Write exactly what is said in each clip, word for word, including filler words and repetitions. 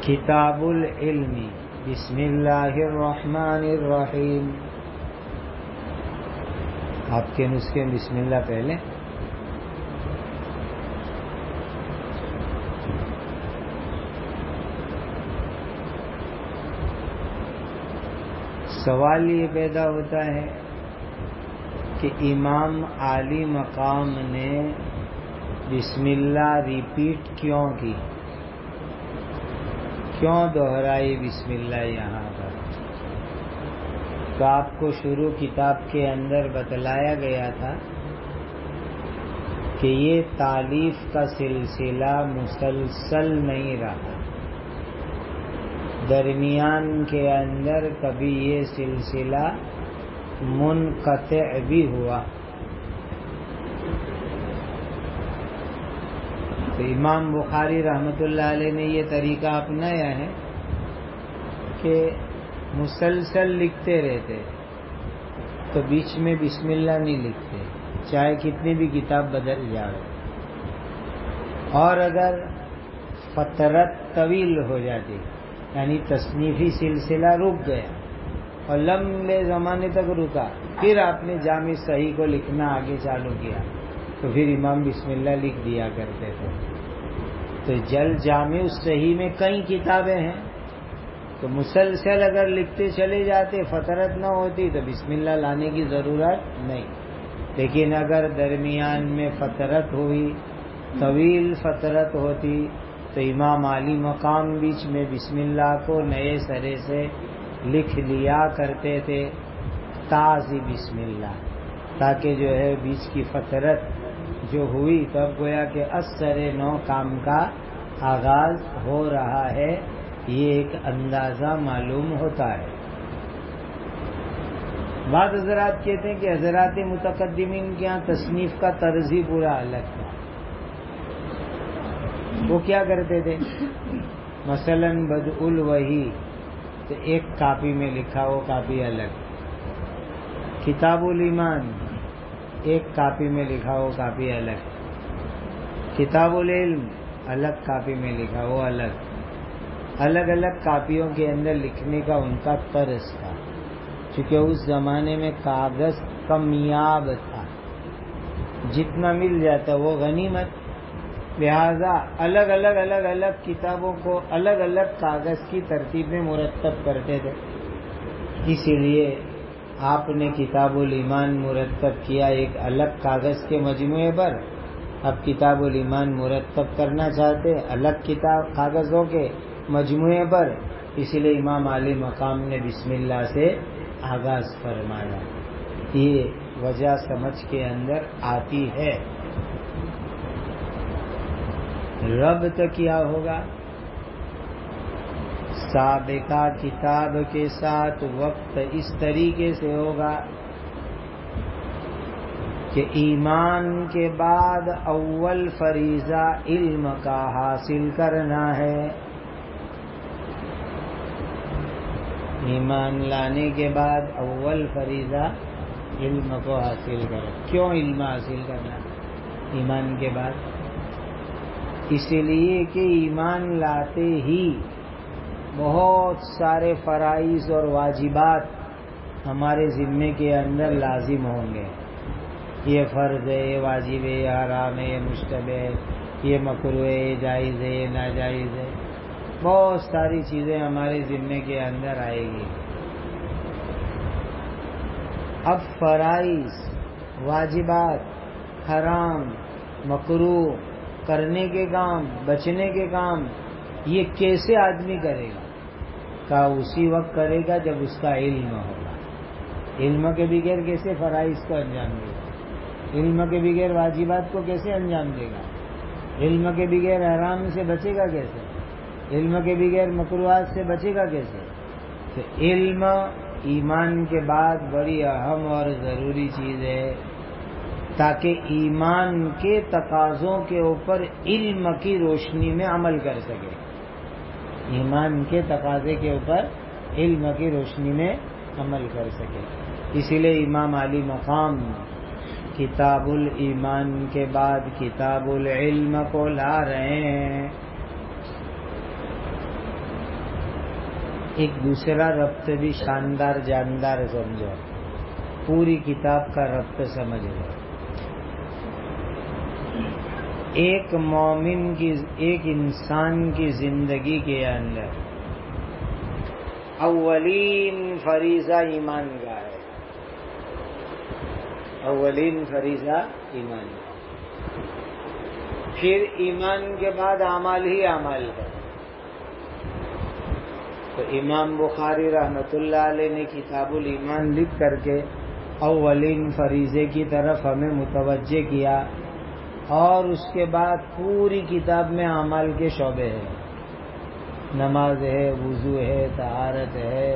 کتاب العلم بسم اللہ الرحمن الرحیم. آپ کے نسخے بسم اللہ پہلے. سوال یہ پیدا ہوتا ہے کہ امام عالی مقام نے بسم اللہ ریپیٹ کیوں کی، کیوں دہرائی بسم اللہ یہاں پر؟ تو آپ کو شروع کتاب کے اندر بتلایا گیا تھا کہ یہ تالیف کا سلسلہ مسلسل نہیں رہا، درمیان کے اندر کبھی یہ سلسلہ منقطع بھی ہوا. تو امام بخاری رحمۃ اللہ علیہ نے یہ طریقہ اپنایا ہے کہ مسلسل لکھتے رہتے، تو بیچ میں بسم اللہ نہیں لکھتے چاہے کتنی بھی کتاب بدل جائے. اور اگر فترت طویل ہو جاتی، یعنی تصنیفی سلسلہ رک گیا اور لمبے زمانے تک رکا، پھر آپ نے جامع صحیح کو لکھنا آگے چالو کیا، تو پھر امام بسم اللہ لکھ دیا کرتے تھے. تو جل جامع صحیح میں کئی کتابیں ہیں، تو مسلسل اگر لکھتے چلے جاتے، فترت نہ ہوتی، تو بسم اللہ لانے کی ضرورت نہیں. لیکن اگر درمیان میں فترت ہوئی، طویل فترت ہوتی، تو امام عالی مقام بیچ میں بسم اللہ کو نئے سرے سے لکھ لیا کرتے تھے، تازی بسم اللہ، تاکہ جو ہے بیچ کی فترت جو ہوئی تب گویا کہ اثر نو کام کا آغاز ہو رہا ہے، یہ ایک اندازہ معلوم ہوتا ہے. بعض حضرات کہتے ہیں کہ حضرات متقدمین کے یہاں تصنیف کا طرز ہی پورا الگ تھا. وہ کیا کرتے تھے؟ مثلا بدء الوحی تو ایک کاپی میں لکھا، وہ کاپی الگ. کتاب الایمان ایک کاپی میں لکھا، وہ کاپی الگ. کتاب العلم الگ کاپی میں لکھا، وہ الگ. الگ الگ کاپیوں کے اندر لکھنے کا ان کا طرز تھا، چونکہ اس زمانے میں کاغذ کمیاب تھا، جتنا مل جاتا وہ غنیمت. لہذا الگ الگ الگ الگ کتابوں کو الگ الگ کاغذ کی ترتیب میں مرتب کرتے تھے. اسی لیے آپ نے کتاب الایمان مرتب کیا ایک الگ کاغذ کے مجموعے پر. اب کتاب الایمان مرتب کرنا چاہتے الگ کتاب کاغذوں کے مجموعے پر، اسی لیے امام عالی مقام نے بسم اللہ سے آغاز فرمایا. یہ وجہ سمجھ کے اندر آتی ہے. ربط کیا ہوگا؟ سابقہ کتاب کے ساتھ وقت اس طریقے سے ہوگا کہ ایمان کے بعد اول فریضہ علم کا حاصل کرنا ہے. ایمان لانے کے بعد اول فریضہ علم کو حاصل کرنا. کیوں علم حاصل کرنا ایمان کے بعد؟ اس لیے کہ ایمان لاتے ہی بہت سارے فرائض اور واجبات ہمارے ذمے کے اندر لازم ہوں گے. یہ فرض ہے، یہ واجب ہے، یہ حرام ہے، یہ مشتبہ ہے، یہ مکروہ ہے، یہ جائز ہے، یہ ناجائز ہے. بہت ساری چیزیں ہمارے ذمے کے اندر آئے گی. اب فرائض، واجبات، حرام، مکروہ، کرنے کے کام، بچنے کے کام، یہ کیسے آدمی کرے گا؟ کہا اسی وقت کرے گا جب اس کا علم ہوگا. علم کے بغیر کیسے فرائض کو انجام دے گا؟ علم کے بغیر واجبات کو کیسے انجام دے گا؟ علم کے بغیر حرام سے بچے گا کیسے؟ علم کے بغیر مکروہات سے بچے گا کیسے؟ تو علم ایمان کے بعد بڑی اہم اور ضروری چیز ہے، تاکہ ایمان کے تقاضوں کے اوپر علم کی روشنی میں عمل کر سکے. ایمان کے تقاضے کے اوپر علم کی روشنی میں عمل کر سکے. اسی لیے امام عالی مقام کتاب الایمان کے بعد کتاب العلم کو لا رہے ہیں. ایک دوسرا ربط بھی شاندار جاندار سمجھو، پوری کتاب کا ربط سمجھ لو۔ ایک مومن کی، ایک انسان کی زندگی کے اندر اولین فریضہ ایمان کا ہے، اولین فریضہ ایمان کا، پھر ایمان کے بعد اعمال ہی اعمال ہے۔ تو امام بخاری رحمۃ اللہ علیہ نے کتاب الایمان لکھ کر کے اولین فریضے کی طرف ہمیں متوجہ کیا، اور اس کے بعد پوری کتاب میں اعمال کے شعبے ہیں، نماز ہے، وضو ہے، طہارت ہے،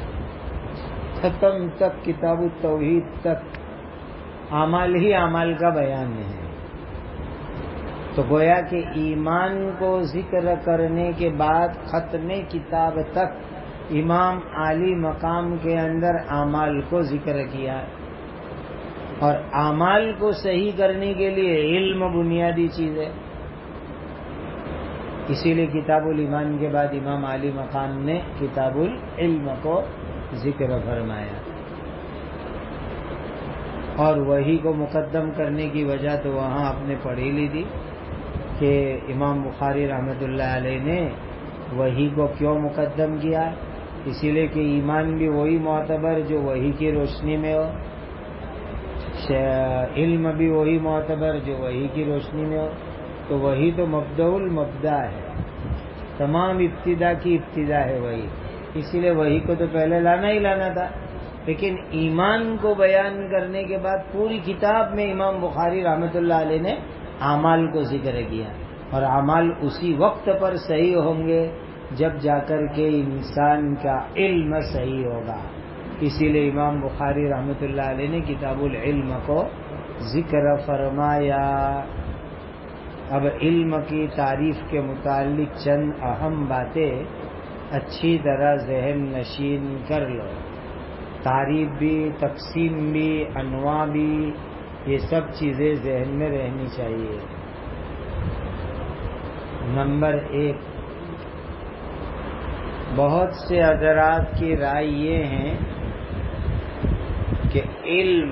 ختم تک کتاب التوحید تک اعمال ہی اعمال کا بیان ہے۔ تو گویا کہ ایمان کو ذکر کرنے کے بعد ختم کتاب تک امام عالی مقام کے اندر اعمال کو ذکر کیا، اور اعمال کو صحیح کرنے کے لیے علم بنیادی چیز ہے۔ اسی لیے کتاب الایمان کے بعد امام عالی مقام نے کتاب العلم کو ذکر فرمایا، اور وحی کو مقدم کرنے کی وجہ تو وہاں آپ نے پڑھی لی تھی کہ امام بخاری رحمۃ اللہ علیہ نے وحی کو کیوں مقدم کیا، اسی لیے کہ ایمان بھی وہی معتبر جو وحی کی روشنی میں ہو، علم بھی وہی معتبر جو وحی کی روشنی میں ہو۔ تو وہی تو مبدأ المبدأ ہے، تمام ابتدا کی ابتدا ہے وہی، اسی لیے وحی کو تو پہلے لانا ہی لانا تھا۔ لیکن ایمان کو بیان کرنے کے بعد پوری کتاب میں امام بخاری رحمۃ اللہ علیہ نے اعمال کو ذکر کیا، اور اعمال اسی وقت پر صحیح ہوں گے جب جا کر کے انسان کا علم صحیح ہوگا۔ اسی لیے امام بخاری رحمۃ اللہ علیہ نے کتاب العلم کو ذکر فرمایا۔ اب علم کی تعریف کے متعلق چند اہم باتیں اچھی طرح ذہن نشین کر لو، تعریف بھی، تقسیم بھی، انواع بھی، یہ سب چیزیں ذہن میں رہنی چاہیے۔ نمبر ایک، بہت سے حضرات کی رائے یہ ہے کہ علم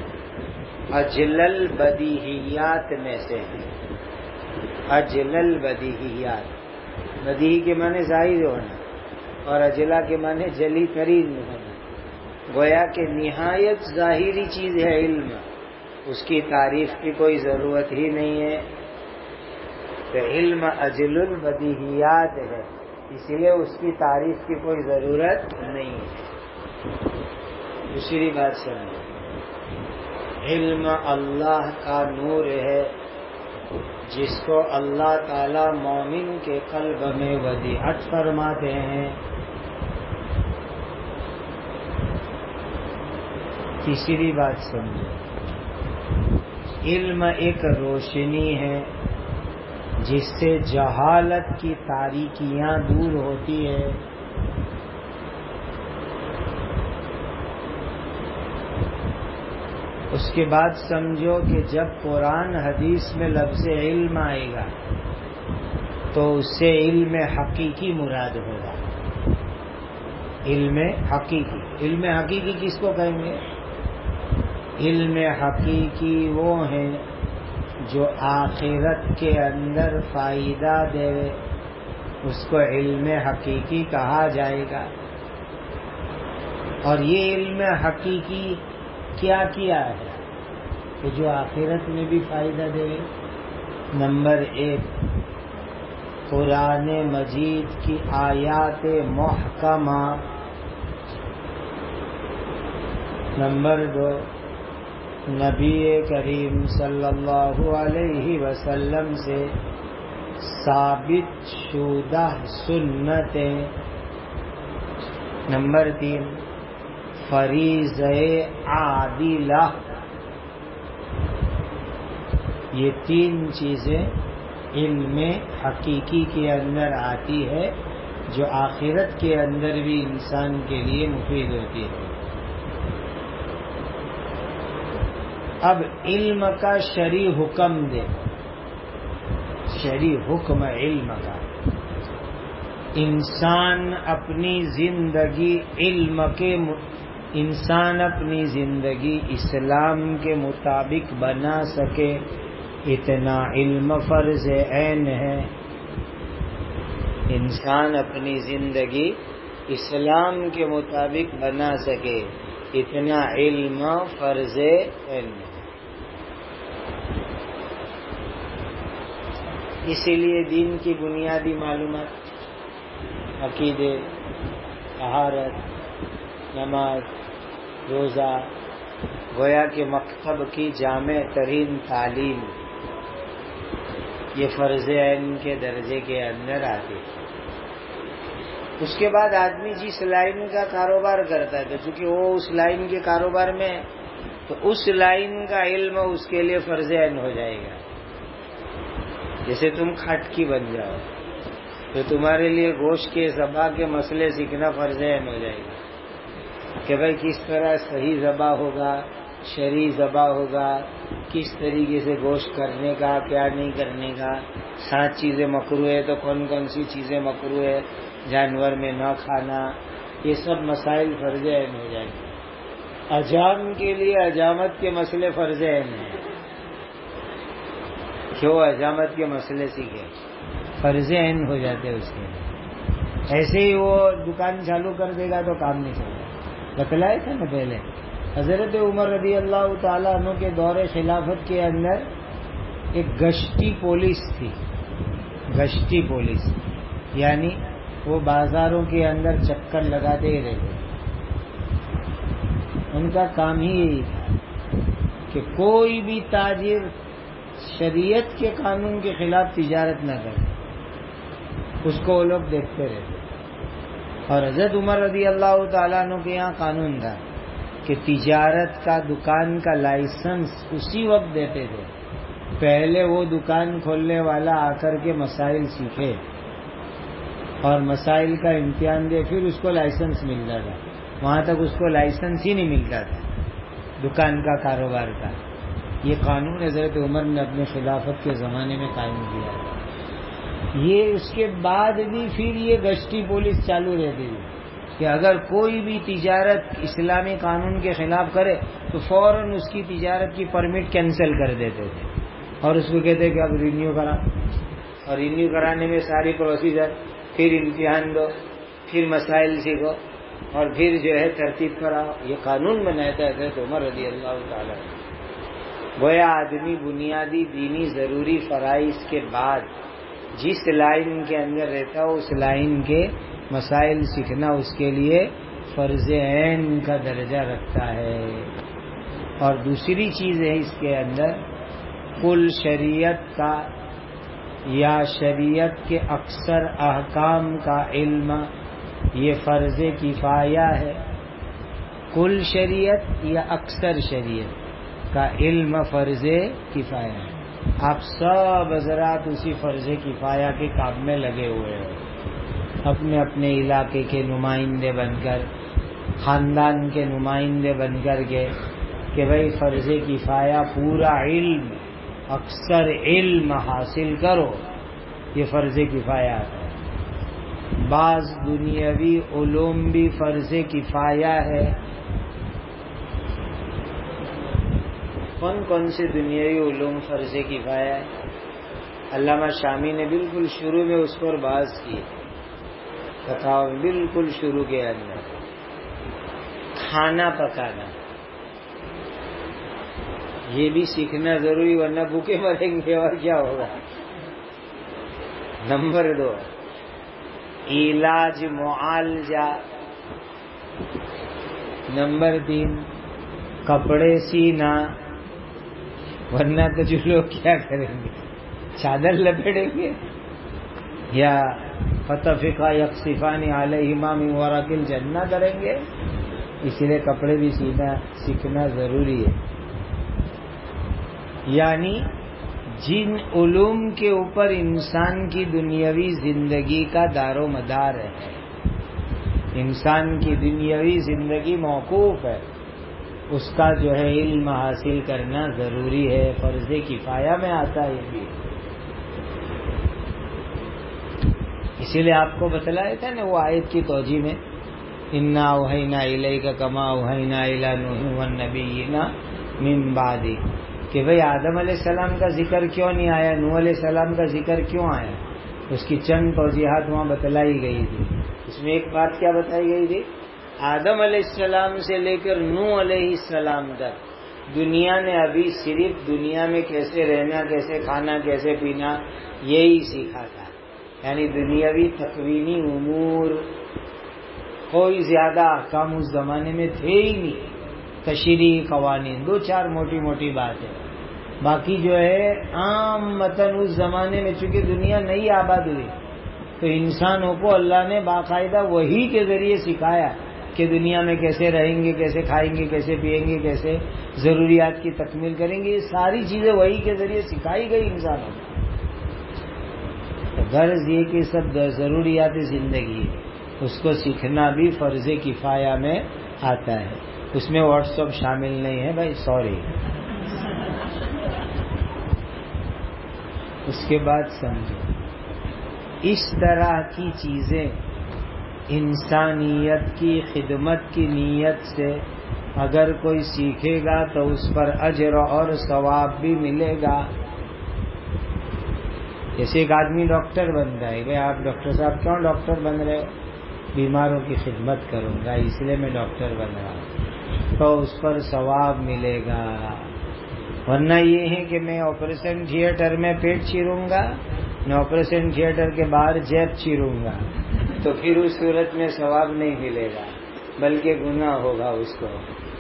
اجلل بدیہیات میں سے ہے، اجلل بدیہیات، بدیہی کے معنی ظاہر ہونا، اور اجلا کے معنی جلی ترین ہونا۔ گویا کہ نہایت ظاہری چیز ہے علم، اس کی تعریف کی کوئی ضرورت ہی نہیں ہے، تو علم اجل البدیہیات ہے، اسی لیے اس کی تعریف کی کوئی ضرورت نہیں ہے۔ دوسری بات سمجھو، علم اللہ کا نور ہے جس کو اللہ تعالی مومن کے قلب میں ودیعت فرماتے ہیں۔ تیسری بات سمجھو، علم ایک روشنی ہے جس سے جہالت کی تاریکیاں دور ہوتی ہے۔ اس کے بعد سمجھو کہ جب قرآن حدیث میں لفظ علم آئے گا تو اس سے علم حقیقی مراد ہوگا، علم حقیقی۔ علم حقیقی کس کو کہیں گے؟ علم حقیقی وہ ہیں جو آخرت کے اندر فائدہ دے، اس کو علم حقیقی کہا جائے گا۔ اور یہ علم حقیقی کیا کیا ہے کہ جو آخرت میں بھی فائدہ دے؟ نمبر ایک، قرآن مجید کی آیات محکمہ۔ نمبر دو، نبی کریم صلی اللہ علیہ وسلم سے ثابت شدہ سنتیں۔ نمبر تین، فریضہ عادلہ۔ یہ تین چیزیں علم حقیقی کے اندر آتی ہے جو آخرت کے اندر بھی انسان کے لیے مفید ہوتی ہے۔ اب علم کا شرعی حکم دیکھو، شرعی حکم علم کا انسان اپنی زندگی علم کے انسان اپنی زندگی اسلام کے مطابق بنا سکے اتنا علم فرض عین ہے. انسان اپنی زندگی اسلام کے مطابق بنا سکے اتنا علم فرض عین ہے. اسی لیے دین کی بنیادی معلومات، عقیدے، طہارت، نماز، روزہ، گویا کہ مکتب کی جامع ترین تعلیم، یہ فرض عین کے درجے کے اندر آتی ہے. اس کے بعد آدمی جس لائن کا کاروبار کرتا ہے، تو چونکہ وہ اس لائن کے کاروبار میں ہے تو اس لائن کا علم اس کے لیے فرض عین ہو جائے گا. جیسے تم کھٹکی بن جاؤ تو تمہارے لیے گوشت کے ذبح کے مسئلے سیکھنا فرض عین ہو جائے گا کہ بھائی کس طرح صحیح ذبح ہوگا، شرعی ذبح ہوگا، کس طریقے سے گوشت کرنے کا، کیا نہیں کرنے کا، سات چیزیں مکروہ ہے تو کون کون سی چیزیں مکروہ ہے جانور میں نہ کھانا، یہ سب مسائل فرض عین ہو جائیں گے. اجام کے لیے اجامت کے مسئلے فرض عین ہیں. کیوں اجامت کے مسئلے سیکھے؟ فرض عین ہو جاتے اس کے لیے. ایسے ہی وہ دکان چالو کر دے گا تو کام نہیں چلے گا. بتلایا تھا نا پہلے، حضرت عمر رضی اللہ تعالیٰ عنہ کے دور خلافت کے اندر ایک گشتی پولیس تھی. گشتی پولیس یعنی وہ بازاروں کے اندر چکر لگاتے ہی رہتے. ان کا کام ہی یہی تھا کہ کوئی بھی تاجر شریعت کے قانون کے خلاف تجارت نہ کرے، اس کو وہ لوگ دیکھتے رہتے. اور حضرت عمر رضی اللہ تعالیٰ عنہ کے یہاں قانون تھا کہ تجارت کا دکان کا لائسنس اسی وقت دیتے تھے پہلے وہ دکان کھولنے والا آ کر کے مسائل سیکھے اور مسائل کا امتحان دے، پھر اس کو لائسنس ملتا تھا. وہاں تک اس کو لائسنس ہی نہیں ملتا تھا دکان کا کاروبار کا. یہ قانون حضرت عمر نے اپنے خلافت کے زمانے میں قائم کیا. یہ اس کے بعد بھی پھر یہ گشتی پولیس چالو رہتی تھی کہ اگر کوئی بھی تجارت اسلامی قانون کے خلاف کرے تو فوراً اس کی تجارت کی پرمٹ کینسل کر دیتے تھے اور اس کو کہتے کہ اب رینیو کرا، اور رینیو کرانے میں ساری پروسیجر، پھر امتحان دو، پھر مسائل سیکھو اور پھر جو ہے ترتیب کراؤ. یہ قانون بنایا تھا حضرت عمر رضی اللہ تعالیٰ. گویا آدمی بنیادی دینی ضروری فرائض کے بعد جس لائن کے اندر رہتا ہو اس لائن کے مسائل سیکھنا اس کے لیے فرض عین کا درجہ رکھتا ہے. اور دوسری چیز ہے اس کے اندر کل شریعت کا یا شریعت کے اکثر احکام کا علم یہ فرض کفایہ ہے. کل شریعت یا اکثر شریعت کا علم فرض کفایہ ہے. آپ سب حضرات اسی فرض کفایہ کے کام میں لگے ہوئے ہیں، اپنے اپنے علاقے کے نمائندے بن کر، خاندان کے نمائندے بن کر کے کہ بھائی فرض کفایہ پورا علم، اکثر علم حاصل کرو، یہ فرض کفایہ آتا ہے. بعض دنیاوی علوم بھی فرض کفایہ ہے. کون کون سے دنیاوی علوم فرض کفایہ ہے؟ علامہ شامی نے بالکل شروع میں اس پر بحث کی. بتاؤ، بالکل شروع کے اندر کھانا پکانا یہ بھی سیکھنا ضروری، ورنہ بھوکے مریں گے اور کیا ہوگا. نمبر دو، علاج معالجہ. نمبر تین، کپڑے سینا، ورنہ تو جو لوگ کیا کریں گے، چادر لپیٹیں گے یا فتفقا یخصفان علیہما من ورق الجنہ کریں گے. اسی لیے کپڑے بھی سینا سیکھنا ضروری ہے. یعنی جن علوم کے اوپر انسان کی دنیاوی زندگی کا دار و مدار ہے، انسان کی دنیاوی زندگی موقوف ہے، اس کا جو ہے علم حاصل کرنا ضروری ہے. فرض کفایہ میں آتا ہے یہ بھی. اس اسی لیے آپ کو بتلایا تھا نا وہ آیت کی توجیہ میں، انا اوحینا الیک کما اوحینا الی نوح والنبیین من بعدہ، کہ بھئی آدم علیہ السلام کا ذکر کیوں نہیں آیا، نوح علیہ السلام کا ذکر کیوں آیا، اس کی چند توضیحات وہاں بتلائی گئی تھی۔ اس میں ایک بات کیا بتائی گئی تھی، آدم علیہ السلام سے لے کر نوح علیہ السلام تک دنیا نے ابھی صرف دنیا میں کیسے رہنا، کیسے کھانا، کیسے پینا، یہی سیکھا تھا، یعنی دنیاوی تکوینی امور، کوئی زیادہ احکام اس زمانے میں تھے ہی نہیں، تشریعی قوانین دو چار موٹی موٹی بات ہے، باقی جو ہے عام متن اس زمانے میں چونکہ دنیا نئی آباد ہوئی تو انسانوں کو اللہ نے باقاعدہ وحی کے ذریعے سکھایا کہ دنیا میں کیسے رہیں گے، کیسے کھائیں گے، کیسے پیئیں گے، کیسے ضروریات کی تکمیل کریں گے، یہ ساری چیزیں وحی کے ذریعے سکھائی گئی انسانوں کو۔ غرض یہ کہ سب ضروریات زندگی اس کو سیکھنا بھی فرض کفایہ میں آتا ہے، اس میں واٹس ایپ شامل نہیں ہے بھائی، سوری۔ اس کے بعد سمجھو، اس طرح کی چیزیں انسانیت کی خدمت کی نیت سے اگر کوئی سیکھے گا تو اس پر اجر اور ثواب بھی ملے گا۔ جیسے ایک آدمی ڈاکٹر بنتا ہے، بھائی آپ ڈاکٹر صاحب کیوں ڈاکٹر بن رہے ہو؟ بیماروں کی خدمت کروں گا اس لیے میں ڈاکٹر بن رہا ہوں، تو اس پر ثواب ملے گا۔ ورنہ یہ ہے کہ میں آپریشن تھیٹر میں پیٹ چیروں گا، میں آپریشن تھیٹر کے باہر جیب چیروں گا، تو پھر اس صورت میں ثواب نہیں ملے گا بلکہ گناہ ہوگا اس کو۔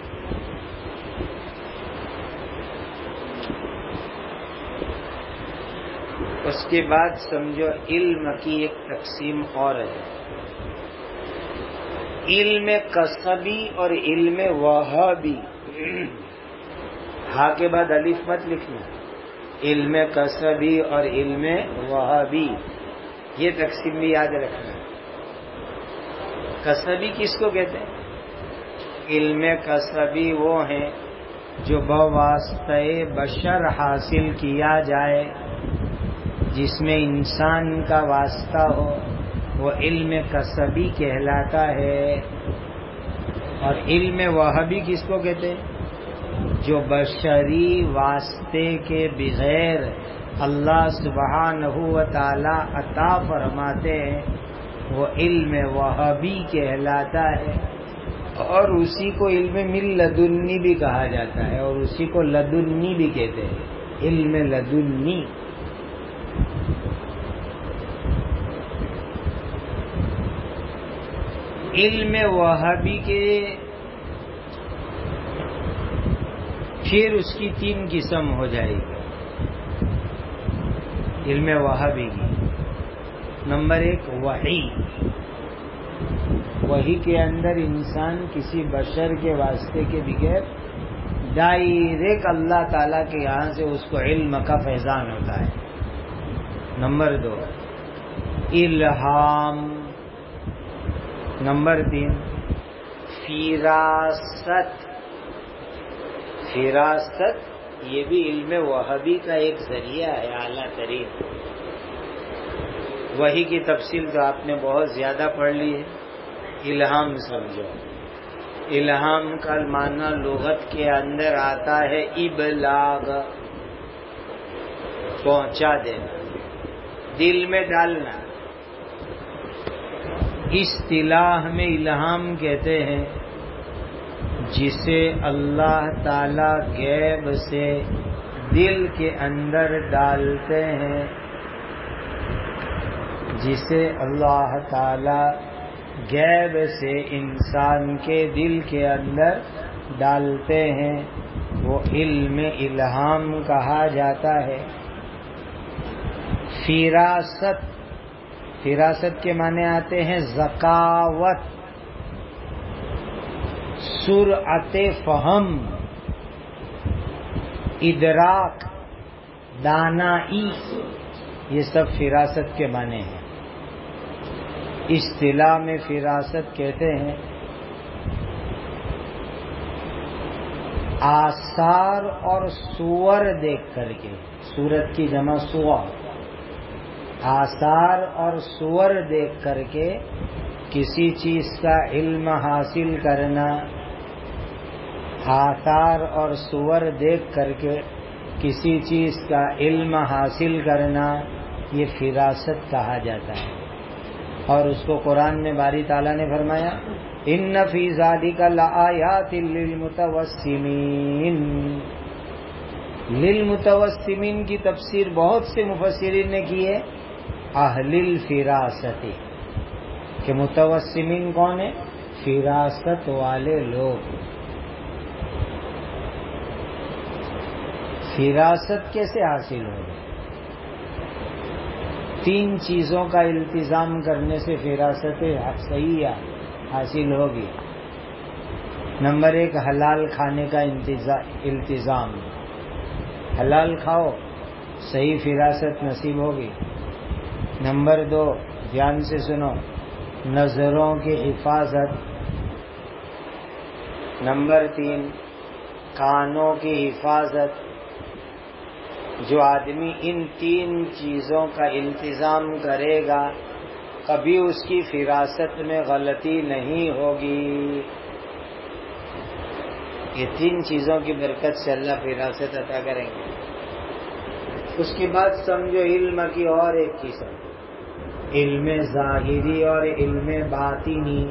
اس کے بعد سمجھو علم کی ایک تقسیم اور ہے، علم کسبی اور علم وہابی۔ ہاں کے بعد الف مت لکھنا، علم کسبی اور علم وہابی، یہ تقسیم بھی یاد رکھنا۔ کسبی کس کو کہتے ہیں؟ علم کسبی وہ ہیں جو بواسطہ بشر حاصل کیا جائے، جس میں انسان کا واسطہ ہو، وہ علم کسبی کہلاتا ہے۔ اور علم وہابی کس کو کہتے ہیں؟ جو بشری واسطے کے بغیر اللہ سبحانہ و تعالی عطا فرماتے ہیں، وہ علم وہابی کہلاتا ہے۔ اور اسی کو علم من لدنی بھی کہا جاتا ہے، اور اسی کو لدنی بھی کہتے ہیں، علم لدنی۔ علم وہابی کے پھر اس کی تین قسم ہو جائے گی علم وہابی کی۔ نمبر ایک وحی، وحی کے اندر انسان کسی بشر کے واسطے کے بغیر ڈائریکٹ اللہ تعالیٰ کے یہاں سے اس کو علم کا فیضان ہوتا ہے۔ نمبر دو الہام، نمبر تین فراست۔ فراست یہ بھی علم وہابی کا ایک ذریعہ ہے اعلیٰ ترین۔ وحی کی تفصیل تو آپ نے بہت زیادہ پڑھ لی ہے۔ الہام سمجھو، الہام کا معنی لغت کے اندر آتا ہے ابلاغ، پہنچا دینا، دل میں ڈالنا۔ اصطلاح میں الہام کہتے ہیں جسے اللہ تعالی غیب سے دل کے اندر ڈالتے ہیں، جسے اللہ تعالی غیب سے انسان کے دل کے اندر ڈالتے ہیں، وہ علم الہام کہا جاتا ہے۔ فراست، فراست کے معنی آتے ہیں ذکاوت، سرعت فہم، ادراک، دانائی، یہ سب فراست کے معنی ہیں۔ اصطلاح میں فراست کہتے ہیں آثار اور صور دیکھ کر کے، صورت کی جمع صور، آثار اور صور دیکھ کر کے کسی چیز کا علم حاصل کرنا، آثار اور صور دیکھ کر کے کسی چیز کا علم حاصل کرنا، یہ فراست کہا جاتا ہے۔ اور اس کو قرآن میں باری تعالیٰ نے فرمایا ان فی ذالک لآیات للمتوسمین۔ للمتوسمین کی تفسیر بہت سے مفسرین نے کی ہے اہل الفراست، کہ متوسمین کون ہے؟ فراست والے لوگ۔ فراست کیسے حاصل ہوگی؟ تین چیزوں کا التزام کرنے سے فراست صحیح حاصل ہوگی۔ نمبر ایک، حلال کھانے کا التزام، حلال کھاؤ صحیح فراست نصیب ہوگی۔ نمبر دو، دھیان سے سنو، نظروں کی حفاظت۔ نمبر تین، کانوں کی حفاظت۔ جو آدمی ان تین چیزوں کا التزام کرے گا کبھی اس کی فراست میں غلطی نہیں ہوگی۔ یہ تین چیزوں کی برکت سے اللہ فراست عطا کریں گے۔ اس کے بعد سمجھو علم کی اور ایک قسم، علم ظاہری اور علم باطنی،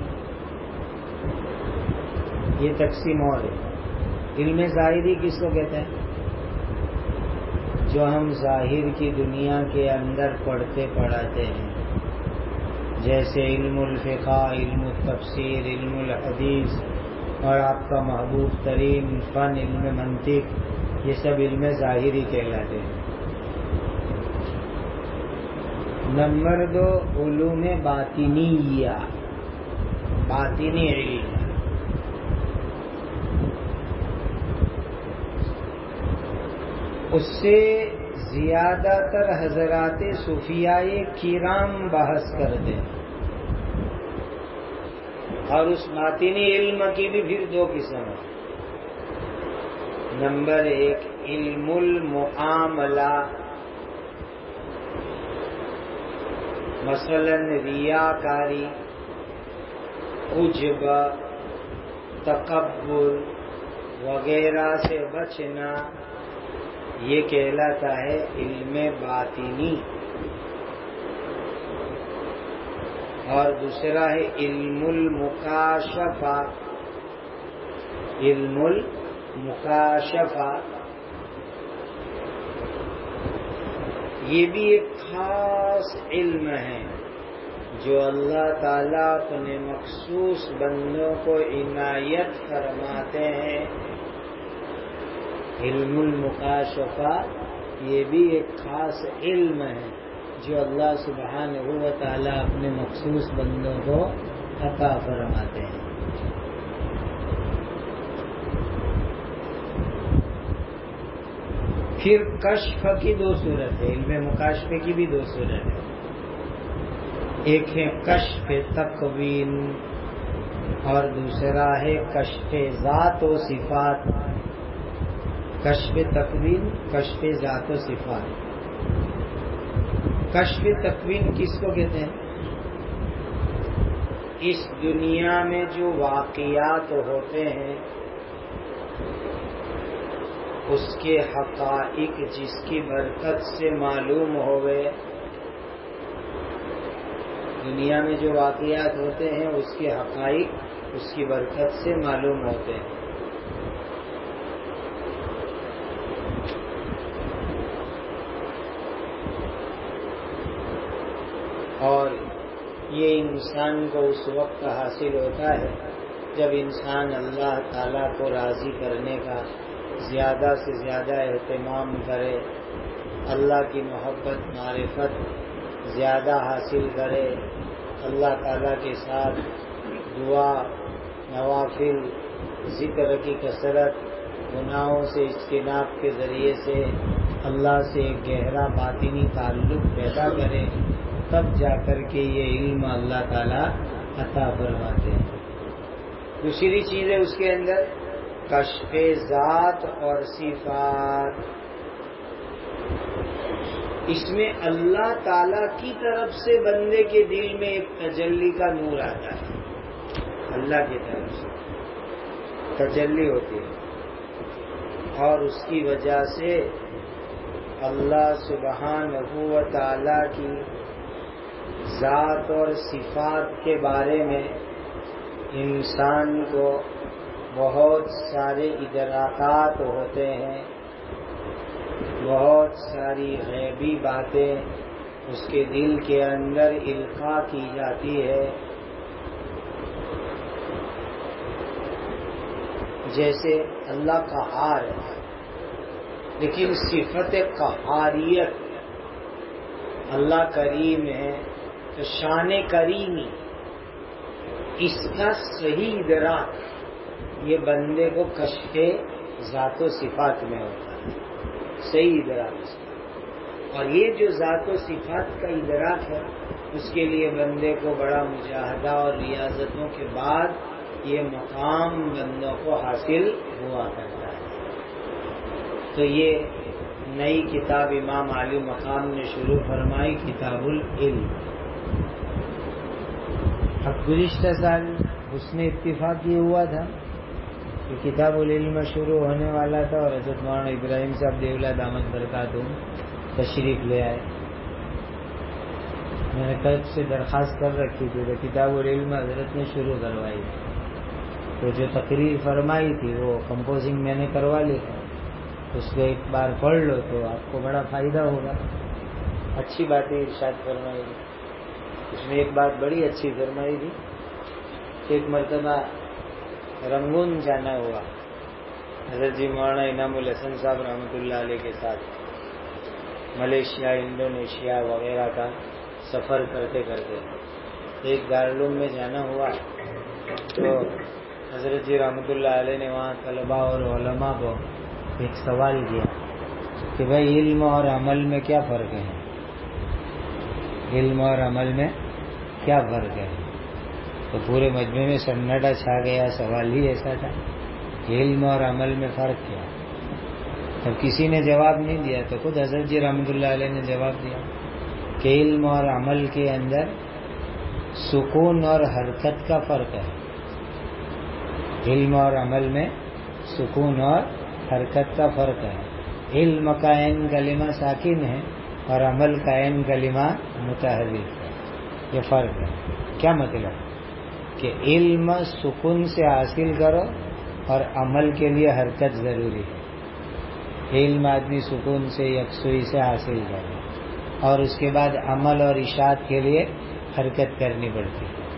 یہ تقسیم اور ہے۔ علم ظاہری کس کو کہتے ہیں؟ جو ہم ظاہر کی دنیا کے اندر پڑھتے پڑھاتے ہیں، جیسے علم الفقہ، علم التفسیر، علم الحدیث، اور آپ کا محبوب ترین فن علم منطق، یہ سب علم ظاہری کہلاتے ہیں۔ نمبر دو، علوم باطنیہ، باطنی علم۔ اس سے زیادہ تر حضرات صوفیاء کرام بحث کرتے ہیں۔ اور اس باطنی علم کی بھی پھر دو قسم ہیں۔ نمبر ایک، علم المعاملہ، مثلا ریاکاری، عجب، تکبر وغیرہ سے بچنا، یہ کہلاتا ہے علم باطنی۔ اور دوسرا ہے علم المکاشفہ، علم المکاشفہ، یہ بھی ایک خاص علم ہے جو اللہ تعالیٰ اپنے مخصوص بندوں کو عنایت فرماتے ہیں۔ علم المکاشفہ یہ بھی ایک خاص علم ہے جو اللہ سبحانہ و تعالیٰ اپنے مخصوص بندوں کو عطا فرماتے ہیں۔ پھر کشف کی دو صورت ہے، علم مکاشفے کی بھی دو صورت ہے۔ ایک ہے کشف تکوین اور دوسرا ہے کشف ذات و صفات۔ کشف تکوین، کشف ذات و صفات۔ کشف تکوین کس کو کہتے ہیں؟ اس دنیا میں جو واقعات ہوتے ہیں اس کے حقائق جس کی برکت سے معلوم ہوئے، دنیا میں جو واقعات ہوتے ہیں اس کے حقائق اس کی برکت سے معلوم ہوتے ہیں۔ اور یہ انسان کو اس وقت حاصل ہوتا ہے جب انسان اللہ تعالیٰ کو راضی کرنے کا زیادہ سے زیادہ اہتمام کرے، اللہ کی محبت معرفت زیادہ حاصل کرے، اللہ تعالیٰ کے ساتھ دعا، نوافل، ذکر کی کثرت، گناہوں سے اجتناب کے ذریعے سے اللہ سے ایک گہرا باطنی تعلق پیدا کرے، تب جا کر کے یہ علم اللہ تعالیٰ عطا فرماتے ہیں۔ دوسری چیز ہے اس کے اندر کشف ذات اور صفات۔ اس میں اللہ تعالی کی طرف سے بندے کے دل میں ایک تجلی کا نور آتا ہے، اللہ کی طرف سے تجلی ہوتی ہے، اور اس کی وجہ سے اللہ سبحانہ و تعالی کی ذات اور صفات کے بارے میں انسان کو بہت سارے ادراکات ہوتے ہیں، بہت ساری غیبی باتیں اس کے دل کے اندر القاء کی جاتی ہے۔ جیسے اللہ قہار ہے، لیکن صفت قہاریت، اللہ کریم ہے تو شان کریمی، اس کا صحیح ادراک یہ بندے کو کشف ذات و صفات میں ہوتا ہے، صحیح ادراک اس کا۔ اور یہ جو ذات و صفات کا ادراک ہے، اس کے لیے بندے کو بڑا مجاہدہ اور ریاضتوں کے بعد یہ مقام بندوں کو حاصل ہوا کرتا ہے۔ تو یہ نئی کتاب امام علی مقام نے شروع فرمائی، کتاب العلم۔ اب گزشتہ سال اس نے اتفاق یہ ہوا تھا کہ کتاب العلم شروع ہونے والا تھا، اور حضرت مولانا ابراہیم صاحب دیولا دامت برکاتہم تشریف لے آئے۔ میں نے کل سے درخواست کر رکھی تھی کہ کتاب العلم حضرت نے شروع کروائی، تو جو تقریر فرمائی تھی وہ کمپوزنگ میں نے کروا لی ہے، اس کو ایک بار پڑھ لو تو آپ کو بڑا فائدہ ہوگا۔ اچھی باتیں ارشاد فرمائی تھی، اس میں ایک بات بڑی اچھی فرمائی تھی کہ ایک مرتبہ رنگون جانا ہوا حضرت جی مولانا انعام الحسن صاحب رحمۃ اللہ علیہ کے ساتھ، ملیشیا، انڈونیشیا وغیرہ کا سفر کرتے کرتے ایک دارالعلوم میں جانا ہوا، تو حضرت جی رحمۃ اللہ علیہ نے وہاں طلباء اور علماء کو ایک سوال کیا کہ بھائی علم اور عمل میں کیا فرق ہے، علم اور عمل میں کیا فرق ہے؟ تو پورے مجمع میں سناٹا چھا گیا، سوال ہی ایسا تھا، علم اور عمل میں فرق کیا؟ اب کسی نے جواب نہیں دیا، تو خود حضرت جی رحمۃ اللہ علیہ نے جواب دیا کہ علم اور عمل کے اندر سکون اور حرکت کا فرق ہے، علم اور عمل میں سکون اور حرکت کا فرق ہے۔ علم کا عین کلمہ ساکن ہے اور عمل کا عین کلمہ متحرک ہے، یہ فرق ہے۔ کیا مطلب کہ علم سکون سے حاصل کرو اور عمل کے لیے حرکت ضروری ہے۔ علم آدمی سکون سے یکسوئی سے حاصل کرے، اور اس کے بعد عمل اور اشاعت کے لیے حرکت کرنی پڑتی ہے۔